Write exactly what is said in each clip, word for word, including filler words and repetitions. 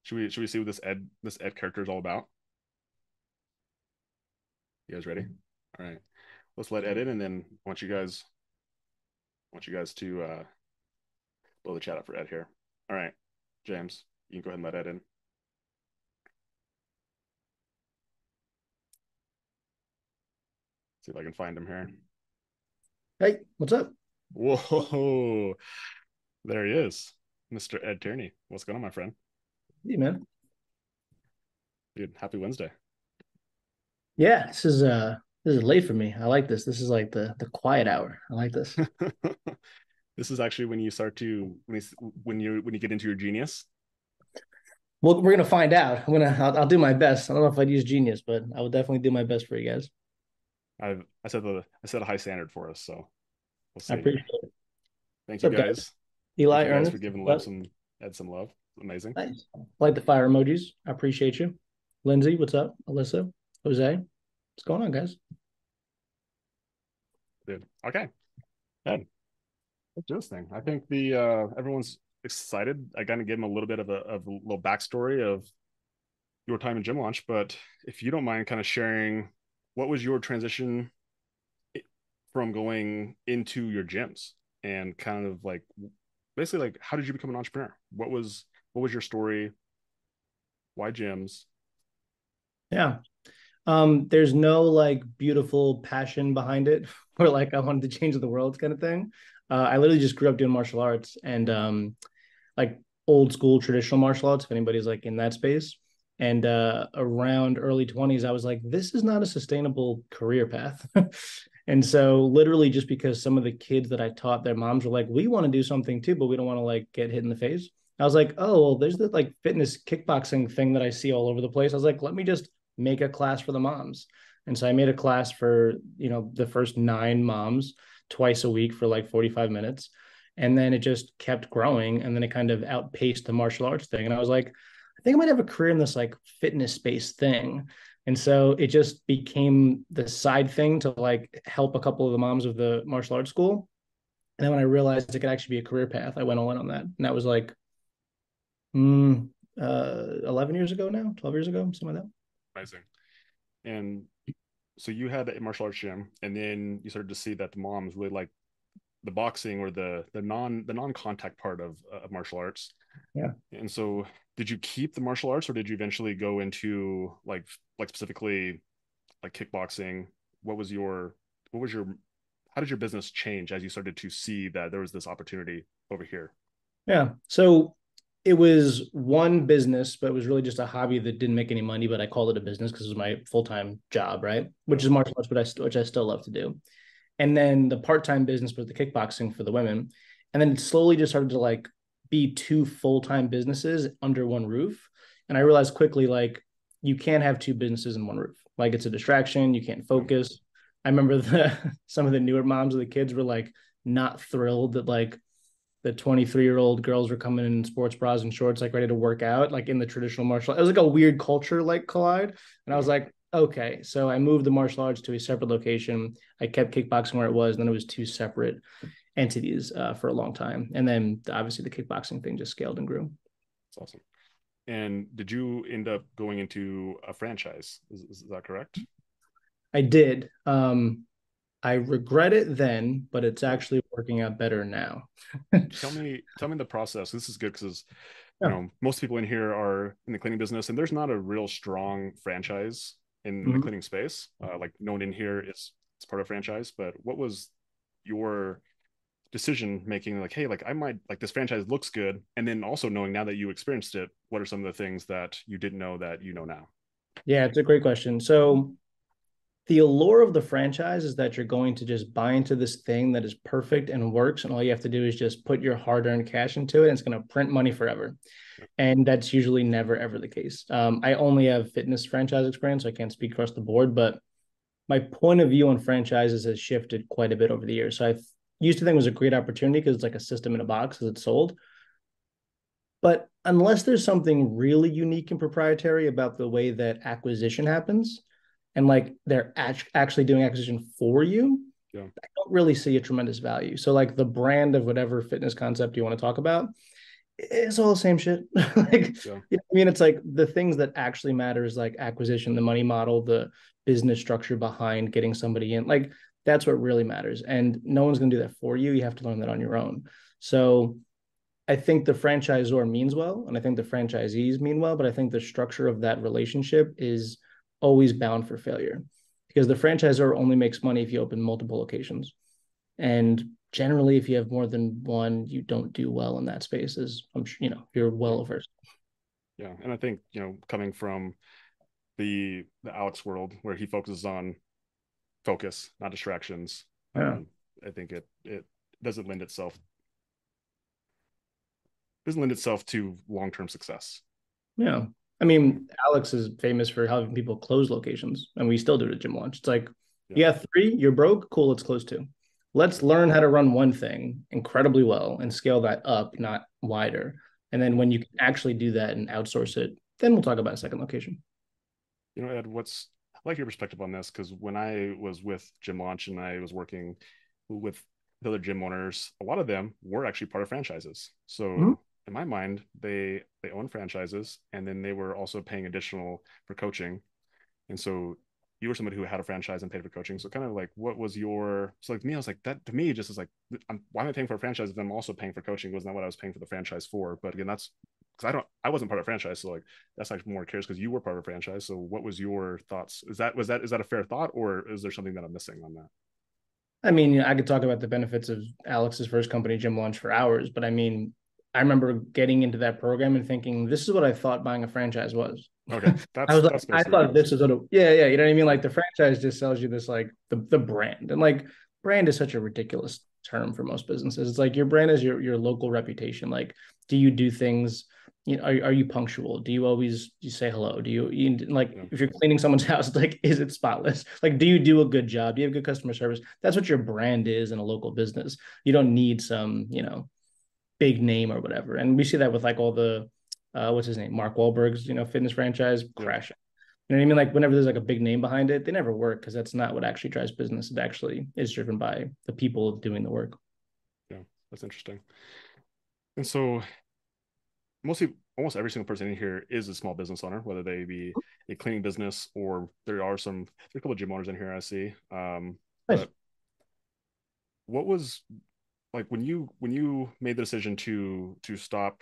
Should we should we see what this Ed this Ed character is all about? You guys ready? All right. Let's let Ed in, and then I want you guys I want you guys to uh, blow the chat up for Ed here. All right, James, you can go ahead and let Ed in. See if I can find him here. Hey, what's up? Whoa, there he is, Mister Ed Tierney. What's going on, my friend? Hey, man. Dude, happy Wednesday. Yeah, this is uh this is late for me. I like this. This is like the the quiet hour. I like this. This is actually when you start to when you when you when you get into your genius. Well, we're gonna find out. I'm gonna I'll, I'll do my best. I don't know if I'd use genius, but I will definitely do my best for you guys. I've I set the I set a high standard for us, so we'll I see appreciate here. it. Thank you What's up, guys? guys. Thank Eli, you guys for Ernest. giving love What? some Ed some love. Amazing. Nice. Like the fire emojis. I appreciate you. Lindsay, what's up? Alyssa, Jose, what's going on, guys? Dude. Okay. Ed, let's do this thing. I think the uh everyone's excited. I kind of give them a little bit of a of a little backstory of your time in Gym Launch, but if you don't mind kind of sharing what was your transition from going into your gyms and kind of like basically like how did you become an entrepreneur? What was what was your story? Why gyms? Yeah. Um, there's no like beautiful passion behind it or like I wanted to change the world kind of thing. Uh, I literally just grew up doing martial arts and um like old school traditional martial arts, if anybody's like in that space. And uh, around early twenties, I was like, this is not a sustainable career path. And so, literally, just because some of the kids that I taught, their moms were like, we want to do something too, but we don't want to like get hit in the face. I was like, oh, well, there's this like fitness kickboxing thing that I see all over the place. I was like, let me just make a class for the moms. And so I made a class for, you know, the first nine moms twice a week for like forty-five minutes. And then it just kept growing. And then it kind of outpaced the martial arts thing. And I was like, I think I might have a career in this like fitness based thing. And so it just became the side thing to like help a couple of the moms of the martial arts school. And then when I realized it could actually be a career path, I went all in on that. And that was like mm, uh, eleven years ago now, twelve years ago, something like that. Amazing. And so you had a martial arts gym, and then you started to see that the moms really like the boxing or the the non the non contact part of, uh, of martial arts. Yeah. And so, did you keep the martial arts, or did you eventually go into like like specifically like kickboxing? What was your what was your how did your business change as you started to see that there was this opportunity over here? Yeah. So it was one business, but it was really just a hobby that didn't make any money, but I called it a business because it was my full-time job, right? Which Yeah. is martial arts, but I st- which I still love to do. And then the part-time business was the kickboxing for the women. And then it slowly just started to like be two full-time businesses under one roof. And I realized quickly, like, you can't have two businesses in one roof. Like it's a distraction. You can't Yeah. focus. I remember the some of the newer moms of the kids were like not thrilled that like the twenty-three year old girls were coming in sports bras and shorts, like ready to work out, like in the traditional martial. It was like a weird culture like collide. And I was Yeah. like, okay. So I moved the martial arts to a separate location. I kept kickboxing where it was. And then it was two separate entities uh, for a long time. And then obviously the kickboxing thing just scaled and grew. It's awesome. And did you end up going into a franchise? Is, is that correct? I did. Um, I regret it then, but it's Yeah. actually working out better now. Tell me, tell me the process. This is good because you Yeah. know most people in here are in the cleaning business, and there's not a real strong franchise in the Mhm. cleaning space. Uh, like no one in here is is part of franchise. But what was your decision making? Like, hey, like I might like this franchise looks good, and then also knowing now that you experienced it, what are some of the things that you didn't know that you know now? Yeah, it's a great question. So the allure of the franchise is that you're going to just buy into this thing that is perfect and works, and all you have to do is just put your hard-earned cash into it, and it's going to print money forever. And that's usually never ever the case. Um, I only have fitness franchise experience, so I can't speak across the board, but my point of view on franchises has shifted quite a bit over the years. So I used to think it was a great opportunity because it's like a system in a box as it's sold. But unless there's something really unique and proprietary about the way that acquisition happens, and like they're actually doing acquisition for you, Yeah. I don't really see a tremendous value. So like the brand of whatever fitness concept you want to talk about, It's all the same shit. Like, Yeah. yeah, I mean, it's like the things that actually matter is like acquisition, the money model, the business structure behind getting somebody in. Like, that's what really matters. And no one's going to do that for you. You have to learn that on your own. So I think the franchisor means well, and I think the franchisees mean well, but I think the structure of that relationship is always bound for failure because the franchisor only makes money if you open multiple locations. And generally, if you have more than one, you don't do well in that space, as I'm sure, you know, you're Yeah. well versed. Yeah. And I think, you know, coming from the the Alex world where he focuses on focus, not distractions, Yeah. um, I think it it doesn't lend itself doesn't lend itself to long term success. Yeah. I Um, mean, Alex is famous for having people close locations, and we still do it at Gym Launch. It's like, yeah. you got three, you're broke, cool, let's close two. Let's learn how to run one thing incredibly well and scale that up, not wider. And then when you can actually do that and outsource it, then we'll talk about a second location. You know, Ed, what's I like your perspective on this because when I was with Gym Launch and I was working with the other gym owners, a lot of them were actually part of franchises. Mhm. So in my mind, they they own franchises and then they were also paying additional for coaching. And so you were somebody who had a franchise and paid for coaching. So kind of like, what was your? So like me, I was like that to me just is like, I'm, why am I paying for a franchise if I'm also paying for coaching? Was not what I was paying for the franchise for. But again, that's because I don't, I wasn't part of a franchise, so like that's actually more curious because you were part of a franchise. So what was your thoughts? Is that was that is that a fair thought, or is there something that I'm missing on that? I mean, I could talk about the benefits of Alex's first company, Gym Launch, for hours, but I mean, I remember getting into that program and thinking, this is what I thought buying a franchise was. Okay, I that's was like, that's I basically what it thought is. this is what, it, yeah, yeah, you know what I mean? Like the franchise just sells you this, like the, the brand. And like brand is such a ridiculous term for most businesses. It's like your brand is your, your local reputation. Like, do you do things? You know, are, are you punctual? Do you always you say hello? Do you, you like Yeah, if you're cleaning someone's house, like is it spotless? Like, do you do a good job? Do you have good customer service? That's what your brand is in a local business. You don't need some, you know, big name or whatever. And we see that with like all the uh, what's his name, Mark Wahlberg's, you know, fitness franchise yeah, crashing. You know what I mean? Like whenever there's like a big name behind it, they never work because that's not what actually drives business. It actually is driven by the people doing the work. yeah. That's interesting. And so mostly almost every single person in here is a small business owner, whether they be a cleaning business or there are some there's a couple of gym owners in here I see. Um, Nice. but what was like when you when you made the decision to to stop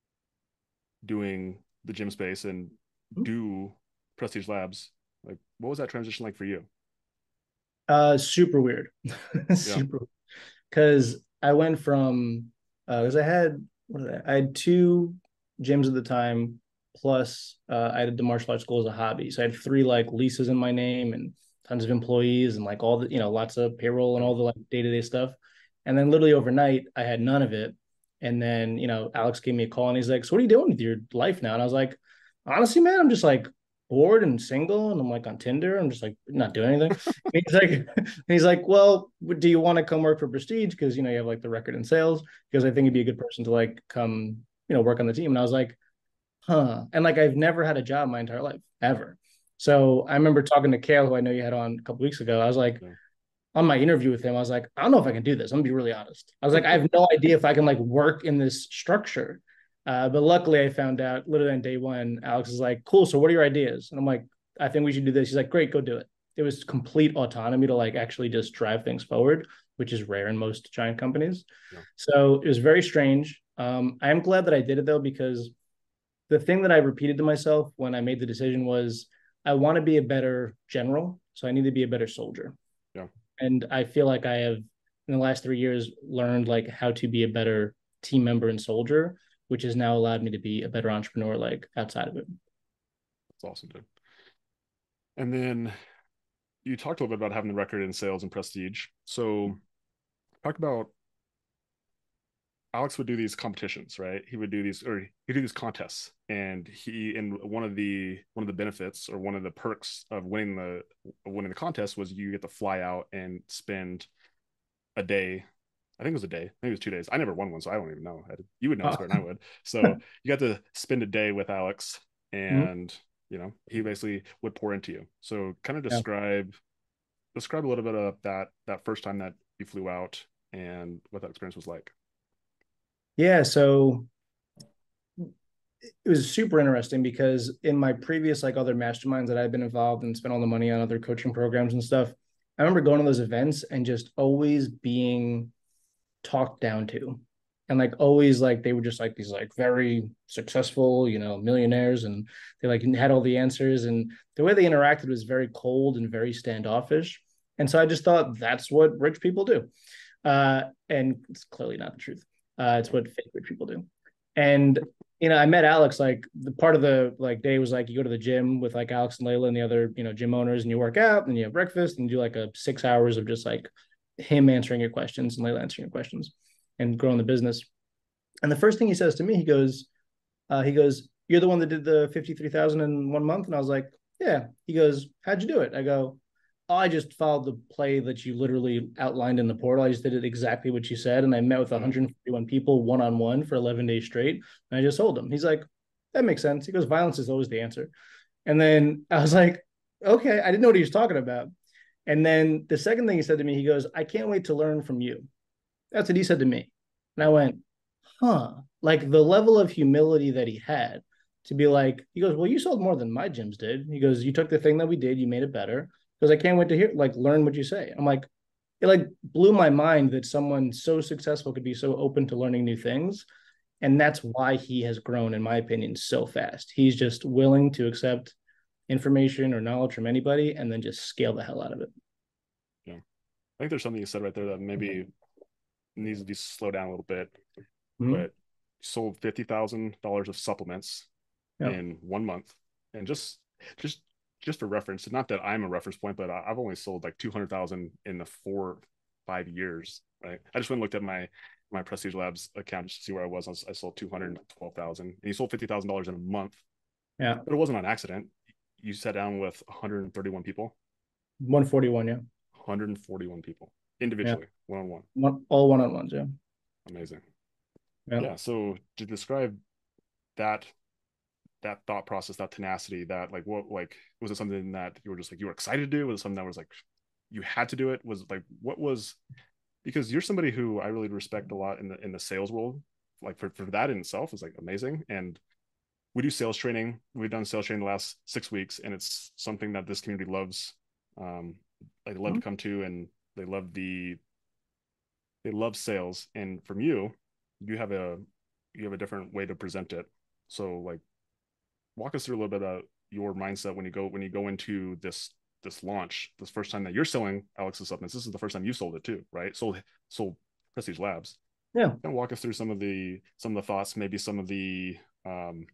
doing the gym space and do Prestige Labs, like what was that transition like for you? Uh, super weird. Yeah, Super. Because I went from because uh, I had what did I, I had two gyms at the time, plus uh, I did the martial arts school as a hobby. So I had three like leases in my name and tons of employees and like all the you know lots of payroll and yeah, all the like day to day stuff. And then literally overnight, I had none of it. And then you know Alex gave me a call and he's like, "So what are you doing with your life now?" And I was like, "Honestly, man, I'm just like bored and single, and I'm like on Tinder. I'm just like not doing anything." And he's like, and he's like, "Well, do you want to come work for Prestige? Because you know you have like the record in sales. Because I think you'd be a good person to like come, you know, work on the team." And I was like, "Huh." And like I've never had a job my entire life ever. So I remember talking to Kale, who I know you had on a couple weeks ago. I was like, yeah, on my interview with him, I was like, I don't know if I can do this. I'm gonna be really honest. I was like, I have no idea if I can like work in this structure. Uh, but luckily, I found out literally on day one. Alex is like, "Cool. So what are your ideas?" And I'm like, "I think we should do this." He's like, "Great, go do it." It was complete autonomy to like actually just drive things forward, which is rare in most giant companies. yeah, So it was very strange. Um, I am glad that I did it though, because the thing that I repeated to myself when I made the decision was, I want to be a better general, so I need to be a better soldier. yeah. And I feel like I have in the last three years learned like how to be a better team member and soldier, which has now allowed me to be a better entrepreneur like outside of it. That's awesome, dude. And then you talked a little bit about having the record in sales and prestige. So talk about Alex would do these competitions, right? He would do these, or he'd do these contests, and he, and one of the one of the benefits or one of the perks of winning the winning the contest was you get to fly out and spend a day. I think it was a day. Maybe it was two days. I never won one, so I don't even know. You would know this Uh, better than I would. So you got to spend a day with Alex, mm-hmm. and you know he basically would pour into you. So kind of Yeah. describe describe a little bit of that that first time that you flew out and what that experience was like. Yeah. So it was super interesting because in my previous like other masterminds that I've been involved and spent all the money on other coaching programs and stuff, I remember going to those events and just always being talked down to. And like always like they were just like these like very successful, you know, millionaires, and they like had all the answers, and the way they interacted was very cold and very standoffish. And so I just thought that's what rich people do. Uh, and it's clearly not the truth. Uh, it's what fake rich people do. And you know, I met Alex, like the part of the like day was like you go to the gym with like Alex and Layla and the other, you know, gym owners, and you work out and you have breakfast and you do like a six hours of just like him answering your questions and Layla answering your questions and growing the business. And the first thing he says to me, he goes, uh, he goes, "You're the one that did the fifty-three thousand in one month?" And I was like, "Yeah." He goes, "How'd you do it?" I go, "Oh, I just followed the play that you literally outlined in the portal. I just did it exactly what you said. And I met with one hundred fifty-one people one-on-one for eleven days straight. And I just sold them." He's like, "That makes sense." He goes, "Violence is always the answer." And then I was like, okay, I didn't know what he was talking about. And then the second thing he said to me, he goes, "I can't wait to learn from you." That's what he said to me. And I went, huh, like the level of humility that he had to be like, he goes, "Well, you sold more than my gyms did." He goes, "You took the thing that we did, you made it better." Because I can't wait to hear, like, learn what you say. I'm like, it like blew my mind that someone so successful could be so open to learning new things. And that's why he has grown, in my opinion, so fast. He's just willing to accept information or knowledge from anybody and then just scale the hell out of it. Yeah. I think there's something you said right there that maybe needs to be slowed down a little bit. Mm-hmm. But sold fifty thousand dollars of supplements yeah. in one month. And just, just, just for reference, not that I'm a reference point, but I've only sold like two hundred thousand in the four, five years, right? I just went and looked at my, my Prestige Labs account just to see where I was. I, was, I sold two hundred twelve thousand and he sold fifty thousand dollars in a month. Yeah. But it wasn't on accident. You sat down with one hundred thirty-one people. one forty-one, yeah. one hundred forty-one people individually, yeah. one-on-one. One, all one-on-ones, yeah. Amazing. Yeah. yeah. So to describe that, that thought process, that tenacity, that like, what, like, was it something that you were just like, you were excited to do? Was it something that was like, you had to do it? Was it like, what was, because you're somebody who I really respect a lot in the, in the sales world, like for, for that in itself is like amazing. And we do sales training. We've done sales training the last six weeks and it's something that this community loves. Um, like they love mm-hmm. to come to, and they love the, they love sales. And from you, you have a, you have a different way to present it. So like, walk us through a little bit about your mindset when you go, when you go into this, this launch, this first time that you're selling Alex's supplements. This is the first time you sold it too, right? Sold, sold Prestige Labs. Yeah. And walk us through some of the, some of the thoughts, maybe some of the, um,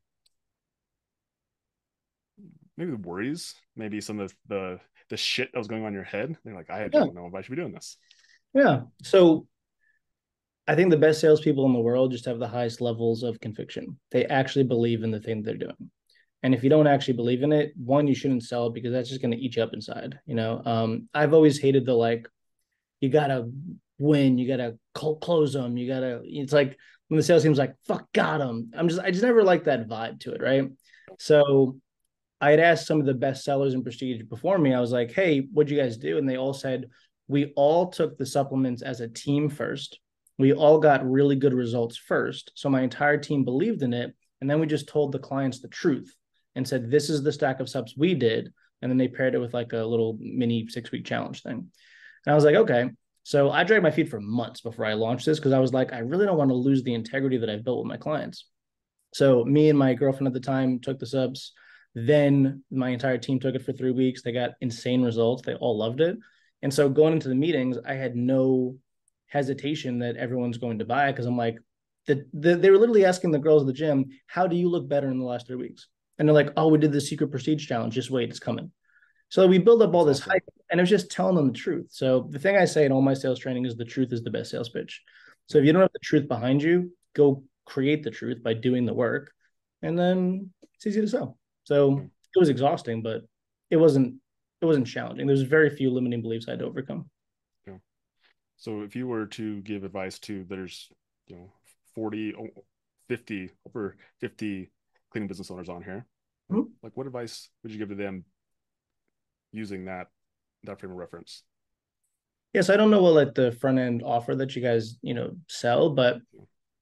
maybe the worries, maybe some of the, the, the shit that was going on in your head. They're like, I don't yeah. know if I should be doing this. Yeah. So I think the best salespeople in the world just have the highest levels of conviction. They actually believe in the thing they're doing. And if you don't actually believe in it, one, you shouldn't sell it because that's just going to eat you up inside. You know, um, I've always hated the, like, you got to win, you got to close them. You got to, it's like when the sales team's like, fuck, got them. I'm just, I just never liked that vibe to it. Right. So I had asked some of the best sellers in Prestige before me. I was like, hey, what'd you guys do? And they all said, we all took the supplements as a team first. We all got really good results first. So my entire team believed in it. And then we just told the clients the truth and said, this is the stack of subs we did. And then they paired it with like a little mini six week challenge thing. And I was like, okay. So I dragged my feet for months before I launched this because I was like, I really don't want to lose the integrity that I've built with my clients. So me and my girlfriend at the time took the subs. Then my entire team took it for three weeks. They got insane results. They all loved it. And so going into the meetings, I had no hesitation that everyone's going to buy it because I'm like, the, the, they were literally asking the girls at the gym, how do you look better in the last three weeks? And they're like, oh, we did the secret Prestige challenge. Just wait, it's coming. So we build up all That's this awesome. hype, and it was just telling them the truth. So the thing I say in all my sales training is the truth is the best sales pitch. So if you don't have the truth behind you, go create the truth by doing the work, and then it's easy to sell. So it was exhausting, but it wasn't, it wasn't challenging. There's very few limiting beliefs I had to overcome. Yeah. So if you were to give advice to, there's, you know, forty, fifty, over fifty cleaning business owners on here, mm-hmm. like what advice would you give to them using that, that frame of reference? Yes. I don't know what like the front end offer that you guys, you know, sell, but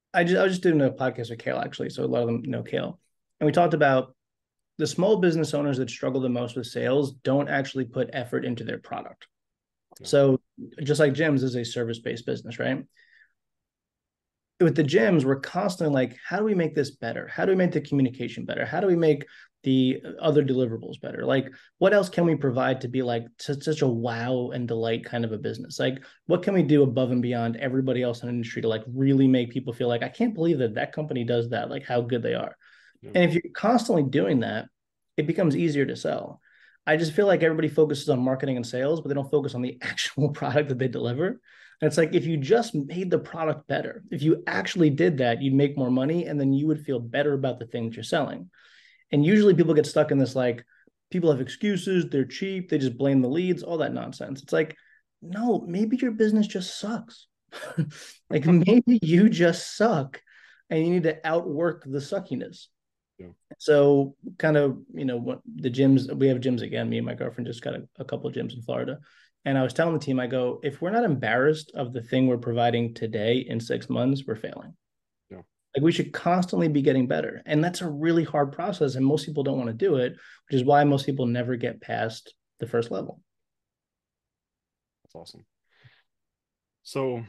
I just I was just doing a podcast with Kale actually, so a lot of them know Kale, and we talked about the small business owners that struggle the most with sales don't actually put effort into their product. Yeah. So just like gyms is a service-based business, right? With the gyms, we're constantly like, how do we make this better? How do we make the communication better? How do we make the other deliverables better? Like, what else can we provide to be like such, such a wow and delight kind of a business? Like, what can we do above and beyond everybody else in the industry to like really make people feel like, I can't believe that that company does that, like how good they are. Yeah. And if you're constantly doing that, it becomes easier to sell. I just feel like everybody focuses on marketing and sales, but they don't focus on the actual product that they deliver. And it's like if you just made the product better, if you actually did that, you'd make more money and then you would feel better about the thing that you're selling. And usually people get stuck in this like, people have excuses, they're cheap, they just blame the leads, all that nonsense. It's like, no, maybe your business just sucks. Like maybe you just suck and you need to outwork the suckiness. Yeah. So kind of, you know, what the gyms, we have gyms again. Me and my girlfriend just got a, a couple of gyms in Florida. And I was telling the team, I go, if we're not embarrassed of the thing we're providing today in six months, we're failing. Yeah. Like we should constantly be getting better. And that's a really hard process. And most people don't want to do it, which is why most people never get past the first level. That's awesome. So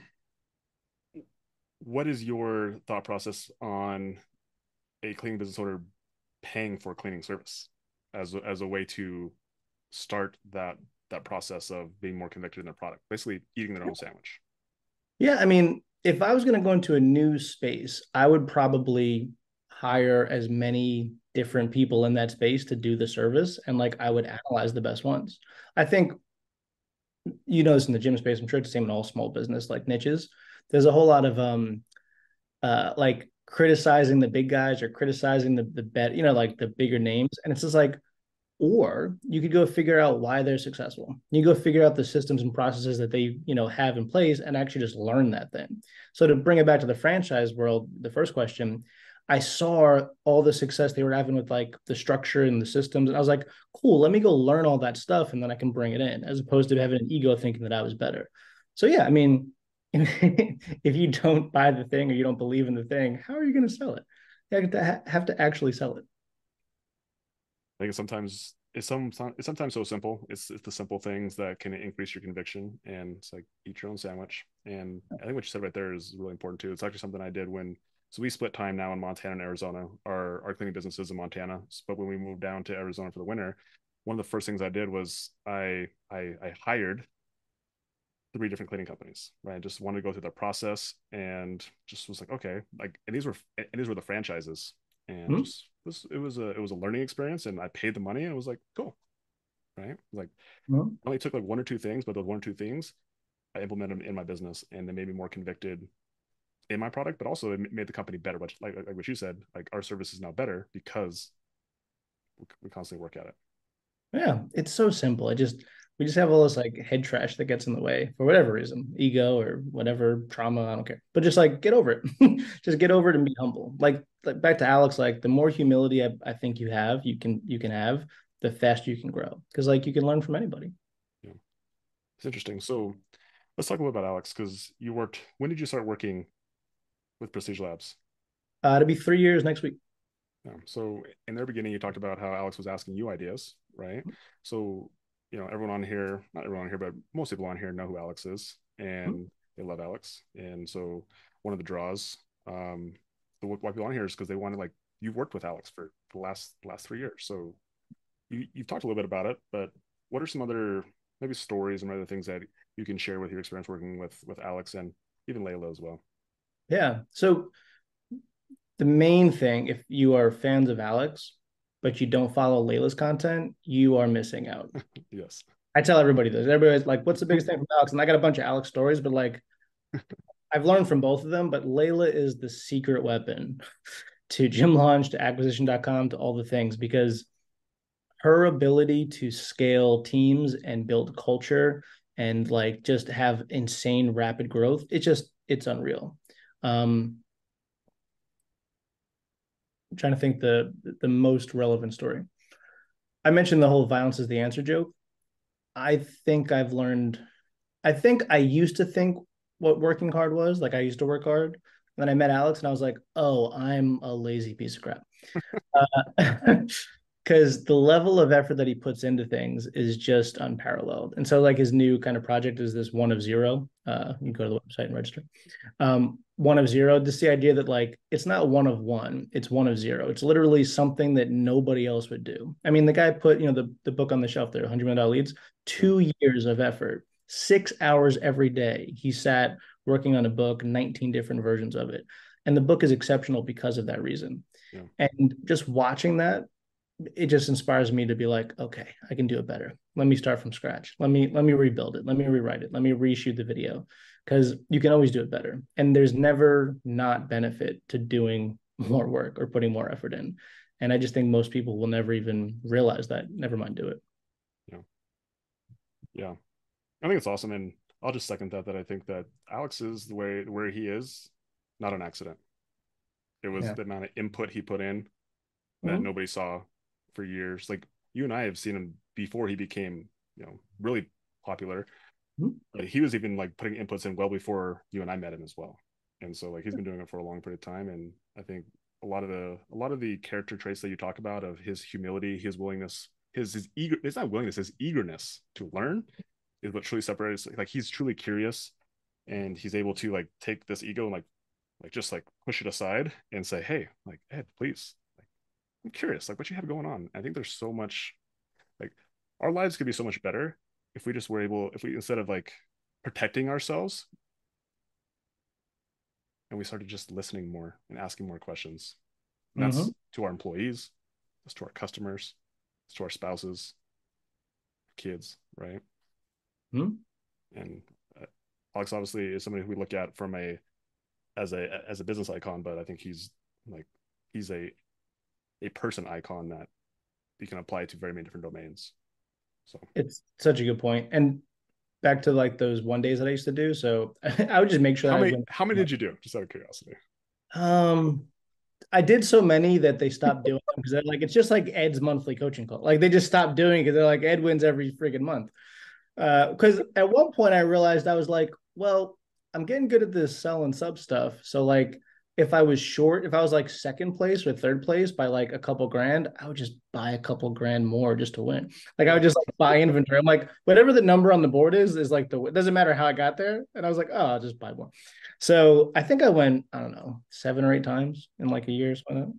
what is your thought process on a cleaning business owner paying for cleaning service as a, as a way to start that that process of being more convicted in their product, basically eating their own sandwich? Yeah, I mean, if I was going to go into a new space, I would probably hire as many different people in that space to do the service, and like I would analyze the best ones. I think you know this in the gym space. I'm sure it's the same in all small business like niches. There's a whole lot of um uh like criticizing the big guys or criticizing the the bet, you know, like the bigger names, and it's just like, or you could go figure out why they're successful. You go figure out the systems and processes that they, you know, have in place and actually just learn that thing. So to bring it back to the franchise world, the first question, I saw all the success they were having with like the structure and the systems. And I was like, cool, let me go learn all that stuff and then I can bring it in, as opposed to having an ego thinking that I was better. So yeah, I mean, if you don't buy the thing or you don't believe in the thing, how are you going to sell it? You have to, have to actually sell it. I think sometimes it's some it's sometimes so simple. It's it's the simple things that can increase your conviction, and it's like eat your own sandwich. And I think what you said right there is really important too. It's actually something I did when so we split time now in Montana and Arizona. Our our cleaning business is in Montana, but when we moved down to Arizona for the winter, one of the first things I did was I I, I hired three different cleaning companies. Right, I just wanted to go through the process and just was like, okay, like and these were and these were the franchises, and Hmm? just this it was a it was a learning experience, and I paid the money, and it was like cool, right? Like Hmm? I only took like one or two things, but those one or two things I implemented them in my business, and they made me more convicted in my product, but also it made the company better. But like, like what you said, like our service is now better because we, we constantly work at it. Yeah, it's so simple. I just we just have all this like head trash that gets in the way for whatever reason, ego or whatever trauma. I don't care, but just like get over it. Just get over it and be humble. Like, like back to Alex, like the more humility I, I think you have, you can you can have, the faster you can grow. Because like you can learn from anybody. Yeah, it's interesting. So let's talk a little about Alex because you worked. When did you start working with Prestige Labs? Uh, it'll be three years next week. Yeah. So in their beginning, you talked about how Alex was asking you ideas, right? So, you know, everyone on here, not everyone on here, but most people on here know who Alex is and they love Alex. And so one of the draws, um, the why people on here is because they wanted like you've worked with Alex for the last last three years. So you you've talked a little bit about it, but what are some other maybe stories and other things that you can share with your experience working with with Alex and even Layla as well? Yeah. So the main thing, if you are fans of Alex, but you don't follow Layla's content, you are missing out. Yes. I tell everybody this. Everybody's like, what's the biggest thing from Alex? And I got a bunch of Alex stories, but like I've learned from both of them, but Layla is the secret weapon to Gym Launch, to acquisition dot com, to all the things, because her ability to scale teams and build culture and like just have insane rapid growth, it's just, it's unreal. Um, I'm trying to think the the most relevant story. I mentioned the whole violence is the answer joke. I think I've learned, I think I used to think what working hard was. Like I used to work hard. then I met Alex and I was like, oh, I'm a lazy piece of crap. Uh, because the level of effort that he puts into things is just unparalleled. And so like his new kind of project is this one of zero. Uh, you can go to the website and register. Um, one of zero, just the idea that like it's not one of one, it's one of zero. It's literally something that nobody else would do. I mean, the guy put, you know, the, the book on the shelf there, one hundred million dollar leads, two years of effort, six hours every day. He sat working on a book, nineteen different versions of it. And the book is exceptional because of that reason. Yeah. And just watching that, it just inspires me to be like, okay, I can do it better. Let me start from scratch. Let me let me rebuild it. Let me rewrite it. Let me reshoot the video, because you can always do it better. And there's never not benefit to doing more work or putting more effort in. And I just think most people will never even realize that. Never mind do it. Yeah. Yeah. I think it's awesome. And I'll just second that, that I think that Alex is the way where he is, not an accident. It was Yeah. the amount of input he put in that Mm-hmm. nobody saw for years. Like you and I have seen him before he became, you know, really popular. Mm-hmm. But he was even like putting inputs in well before you and I met him as well. And so like he's been doing it for a long period of time. And I think a lot of the a lot of the character traits that you talk about of his humility, his willingness, his his eager it's not willingness, his eagerness to learn is what truly separates. Like he's truly curious, and he's able to like take this ego and like like just like push it aside and say, hey, like Ed, please, like, I'm curious, like what you have going on. I think there's so much, like our lives could be so much better if we just were able, if we instead of like protecting ourselves, and we started just listening more and asking more questions. And Mm-hmm. that's to our employees, that's to our customers, that's to our spouses, kids, right? Mm-hmm. And uh, Alex obviously is somebody who we look at from a as a as a business icon, but I think he's like he's a a person icon that you can apply to very many different domains. So It's such a good point. And back to like those one days that I used to do. So I would just make sure how that I many went. how many did you do? Just out of curiosity. Um, I did so many that they stopped doing them because they're like, it's just like Ed's monthly coaching call. Like they just stopped doing it because they're like, Ed wins every freaking month. Because uh, at one point I realized I was like, well, I'm getting good at this sell and sub stuff. So like if I was short, if I was like second place or third place by like a couple grand, I would just buy a couple grand more just to win. Like I Yeah. would just like buy inventory. I'm like, whatever the number on the board is, is like the, it doesn't matter how I got there. And I was like, oh, I'll just buy more. So I think I went, I don't know, seven or eight times in like a year. So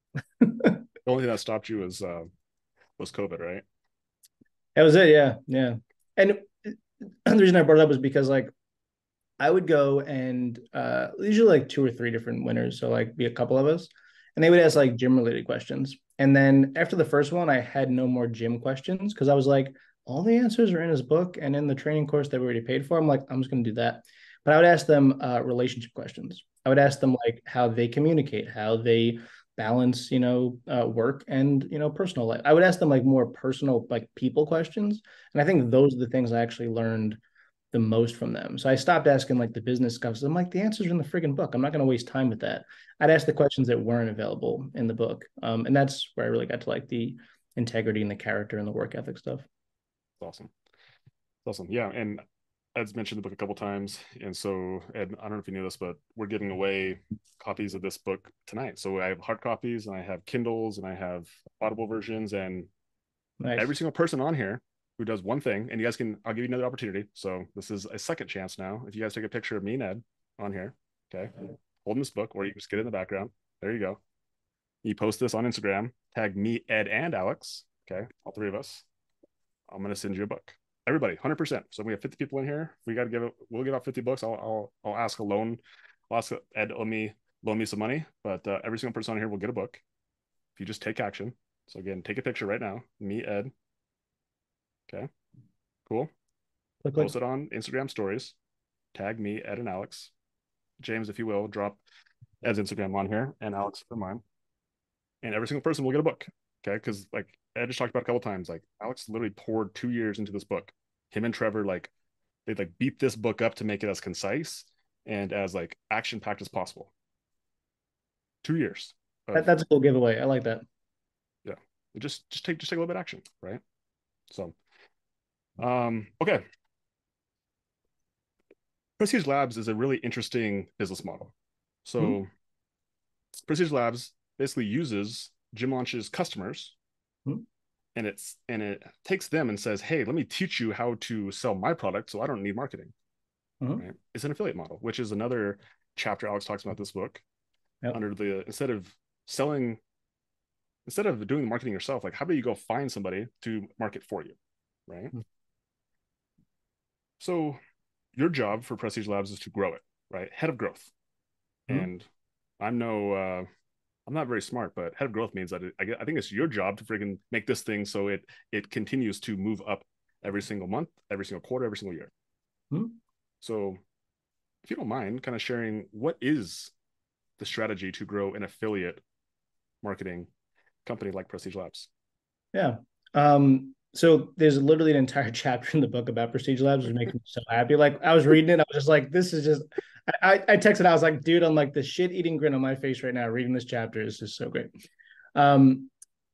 The only thing that stopped you was uh, was COVID, right? that was it. Yeah. Yeah. And the reason I brought it up was because like I would go and uh, usually like two or three different winners. So like be a couple of us, and they would ask like gym related questions. And then after the first one, I had no more gym questions because I was like, all the answers are in his book and in the training course that we already paid for. I'm like, I'm just going to do that. But I would ask them uh, relationship questions. I would ask them like how they communicate, how they balance, you know, uh, work and, you know, personal life. I would ask them like more personal, like people questions. And I think those are the things I actually learned the most from them. So I stopped asking like the business stuff. I'm like, the answers are in the friggin' book. I'm not going to waste time with that. I'd ask the questions that weren't available in the book. Um, and that's where I really got to like the integrity and the character and the work ethic stuff. It's awesome. It's awesome. Yeah. And Ed's mentioned the book a couple times. And so, Ed, I don't know if you knew this, but we're giving away copies of this book tonight. So I have hard copies and I have Kindles and I have Audible versions. And every Nice. single person on here who does one thing, and you guys can, I'll give you another opportunity. So this is a second chance now. If you guys take a picture of me and Ed on here, okay, holding this book, or you can just get it in the background. There you go. You post this on Instagram, tag me, Ed, and Alex. Okay, all three of us. I'm gonna send you a book. Everybody, one hundred percent. So we have fifty people in here. We got to give it. We'll give out fifty books. I'll I'll I'll ask a loan. I'll ask Ed to loan me loan me some money. But uh, every single person on here will get a book if you just take action. So again, take a picture right now. Me, Ed. Okay, cool. Click, click. Post it on Instagram stories. Tag me, Ed and Alex. James, if you will, drop Ed's Instagram on here and Alex for mine. And every single person will get a book. Okay, because like Ed just talked about a couple times, like Alex literally poured two years into this book. Him and Trevor like they like beat this book up to make it as concise and as like action packed as possible. Two years That, of that's a cool giveaway. I like that. yeah, just just take just take a little bit of action, right? So um okay, Prestige Labs is a really interesting business model. So Prestige Labs basically uses Gym Launch's customers, Mm-hmm. and it's and it takes them and says, hey, let me teach you how to sell my product so I don't need marketing. Mm-hmm. Right? It's an affiliate model, which is another chapter Alex talks about this book. Yep. Under the instead of selling, instead of doing the marketing yourself, like how about you go find somebody to market for you, right? So your job for Prestige Labs is to grow it, right? Head of growth. Mm-hmm. And I'm no uh I'm not very smart, but head of growth means that it, I, I think it's your job to freaking make this thing so it it continues to move up every single month, every single quarter, every single year. Mm-hmm. So if you don't mind kind of sharing, what is the strategy to grow an affiliate marketing company like Prestige Labs? Yeah. Um, so there's literally an entire chapter in the book about Prestige Labs, which makes me so happy. Like I was reading it, I was just like, this is just I, I texted, I was like, dude, I'm like the shit eating grin on my face right now, reading this chapter is just so great. Um,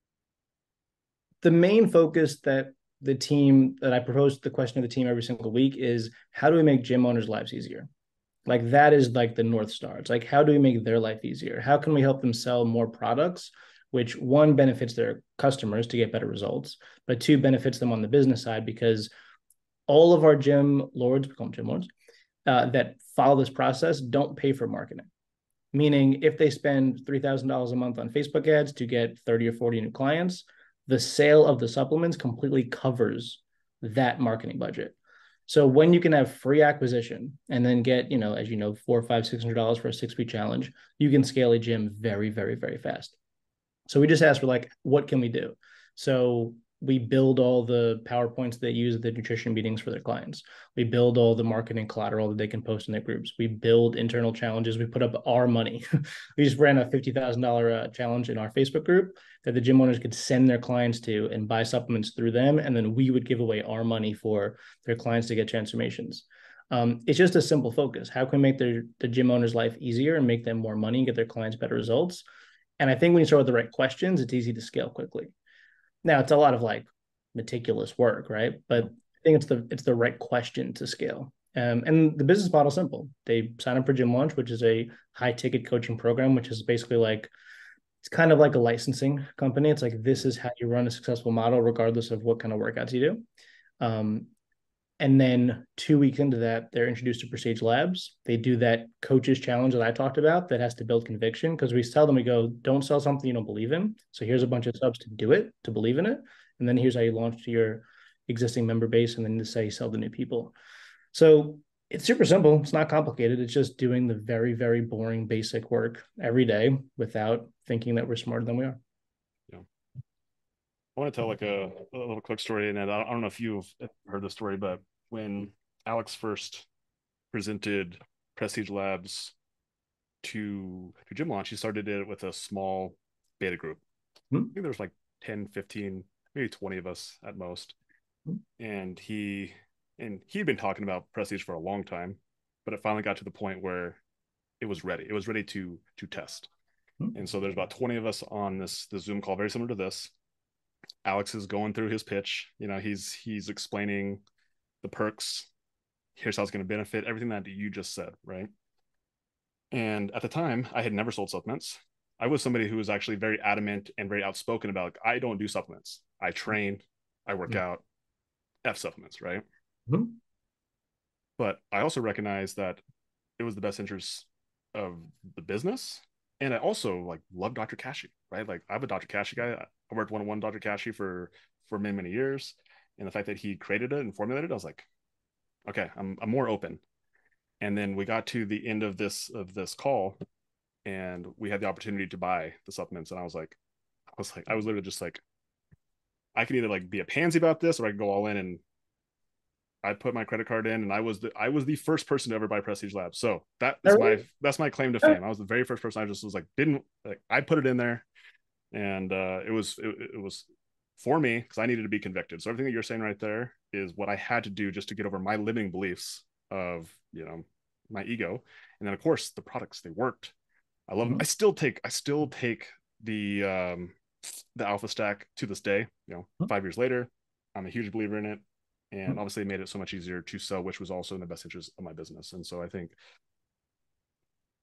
the main focus that the team that I propose the question to the team every single week is how do we make gym owners' lives easier? Like that is like the North Star. It's like, how do we make their life easier? How can we help them sell more products, which one benefits their customers to get better results, but two benefits them on the business side because all of our gym lords, we call them gym lords, uh, that follow this process don't pay for marketing. Meaning, if they spend three thousand dollars a month on Facebook ads to get thirty or forty new clients, the sale of the supplements completely covers that marketing budget. So when you can have free acquisition and then get, you know, as you know, four, five, six hundred dollars for a six week challenge, you can scale a gym very, very, very fast. So we just asked for like, what can we do? So we build all the PowerPoints they use at the nutrition meetings for their clients. We build all the marketing collateral that they can post in their groups. We build internal challenges. We put up our money. We just ran a fifty thousand dollars uh, challenge in our Facebook group that the gym owners could send their clients to and buy supplements through them. And then we would give away our money for their clients to get transformations. Um, it's just a simple focus. How can we make their, the gym owner's life easier and make them more money and get their clients better results? And I think when you start with the right questions, it's easy to scale quickly. Now it's a lot of like meticulous work, right? But I think it's the it's the right question to scale. Um, and the business model is simple. They sign up for Gym Launch, which is a high ticket coaching program, which is basically like it's kind of like a licensing company. It's like this is how you run a successful model, regardless of what kind of workouts you do. Um, and then two weeks into that, they're introduced to Prestige Labs. They do that coaches challenge that I talked about that has to build conviction because we tell them, we go, don't sell something you don't believe in. So here's a bunch of subs to do it, to believe in it. And then here's how you launch to your existing member base. And then this is how you sell to new people. So it's super simple. It's not complicated. It's just doing the very, very boring, basic work every day without thinking that we're smarter than we are. Yeah. I want to tell like a, a little quick story, and I don't know if you've heard the story, but when Alex first presented Prestige Labs to to Gym Launch, he started it with a small beta group. Hmm? I think there was like ten, fifteen, maybe twenty of us at most. Hmm? And he and he'd been talking about Prestige for a long time, but it finally got to the point where it was ready. It was ready to to test. Hmm? And so there's about twenty of us on this the Zoom call, very similar to this. Alex is going through his pitch. You know, he's he's explaining the perks. Here's how it's going to benefit everything that you just said, right? And at the time, I had never sold supplements. I was somebody who was actually very adamant and very outspoken about like, I don't do supplements. I train, I work Hmm? out, F supplements, right? Hmm? But I also recognize that it was the best interest of the business. And I also like love Doctor Kashi, right? Like I'm a Doctor Kashi guy. I worked one on one Doctor Kashi for for many, many years. And the fact that he created it and formulated it, I was like, okay, I'm I'm more open. And then we got to the end of this of this call and we had the opportunity to buy the supplements. And I was like, I was like, I was literally just like, I could either like be a pansy about this or I could go all in. And I put my credit card in, and I was the I was the first person to ever buy Prestige Labs. So that is my that's my claim to fame. I was the very first person. I just was like, didn't like I put it in there, and uh, it was it, it was for me because I needed to be convicted. So everything that you're saying right there is what I had to do just to get over my limiting beliefs of you know my ego, and then of course the products they worked. I love them. I still take I still take the um, the Alpha Stack to this day. You know, five years later, I'm a huge believer in it, and obviously it made it so much easier to sell, which was also in the best interest of my business. And so I think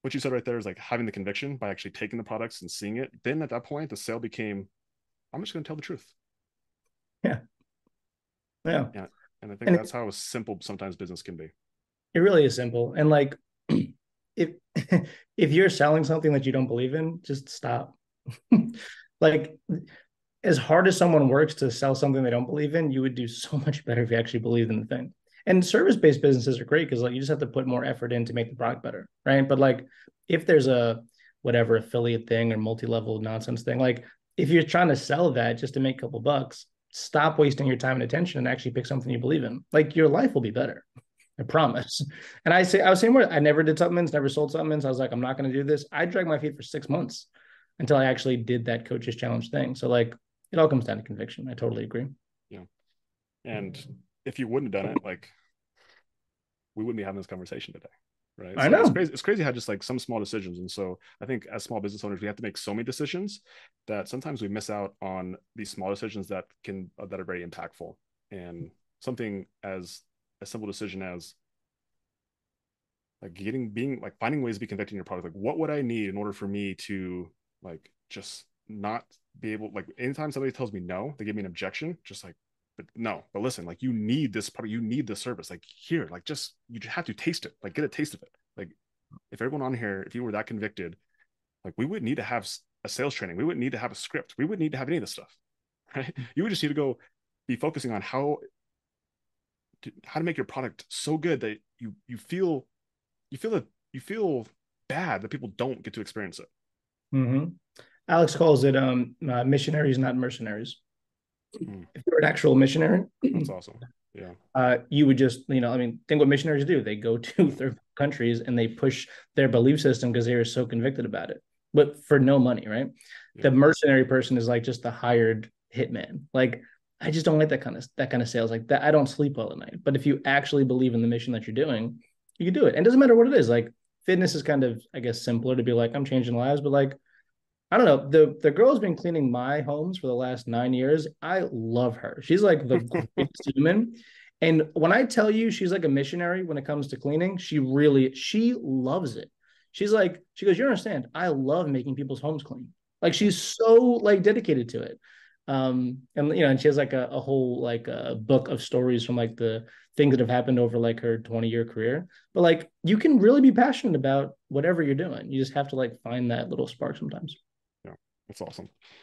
what you said right there is like having the conviction by actually taking the products and seeing it. Then at that point, the sale became, I'm just going to tell the truth. Yeah. Yeah. Yeah. And I think And that's how simple sometimes business can be. it really is simple. And like, if if you're selling something that you don't believe in, just stop. Like, as hard as someone works to sell something they don't believe in, you would do so much better if you actually believed in the thing. And service-based businesses are great because like you just have to put more effort in to make the product better, right? But like if there's a whatever affiliate thing or multi-level nonsense thing, like if you're trying to sell that just to make a couple bucks, stop wasting your time and attention and actually pick something you believe in. Like your life will be better. I promise. And I say I was saying where I never did supplements, never sold supplements. I was like, I'm not going to do this. I dragged my feet for six months until I actually did that coaches challenge thing. So like it all comes down to conviction. I totally agree. Yeah. And if you wouldn't have done it, like we wouldn't be having this conversation today. Right. I So it's know. crazy. It's crazy how just like some small decisions. And so I think as small business owners, we have to make so many decisions that sometimes we miss out on these small decisions that can, uh, that are very impactful. And something as a simple decision as like getting, being like finding ways to be convicted in your product. Like what would I need in order for me to like just not be able, like anytime somebody tells me no, they give me an objection, just like, but no, but listen, like you need this product, you need this service. Like here, like just you just have to taste it, like get a taste of it. Like if everyone on here, if you were that convicted, like we wouldn't need to have a sales training, we wouldn't need to have a script, we wouldn't need to have any of this stuff, right? You would just need to go be focusing on how to, how to make your product so good that you you feel you feel that you feel bad that people don't get to experience it. Mm-hmm. Alex calls it um, uh, missionaries, not mercenaries. Mm. If you're an actual missionary, that's awesome. Yeah. Uh, you would just, you know, I mean, think what missionaries do. They go to third countries and they push their belief system because they are so convicted about it, but for no money, right? Yeah. The mercenary person is like just the hired hitman. Like, I just don't like that kind of that kind of sales. Like that, I don't sleep well at night. But if you actually believe in the mission that you're doing, you can do it. And it doesn't matter what it is. Like fitness is kind of, I guess, simpler to be like, I'm changing lives, but like I don't know. The the girl has been cleaning my homes for the last nine years. I love her. She's like the greatest human. And when I tell you she's like a missionary when it comes to cleaning, she really, she loves it. She's like, she goes, you understand, I love making people's homes clean. Like she's so like dedicated to it. Um, and you know, and she has like a, a whole like a book of stories from like the things that have happened over like her twenty year career. But like you can really be passionate about whatever you're doing. You just have to like find that little spark sometimes. Yeah, that's awesome.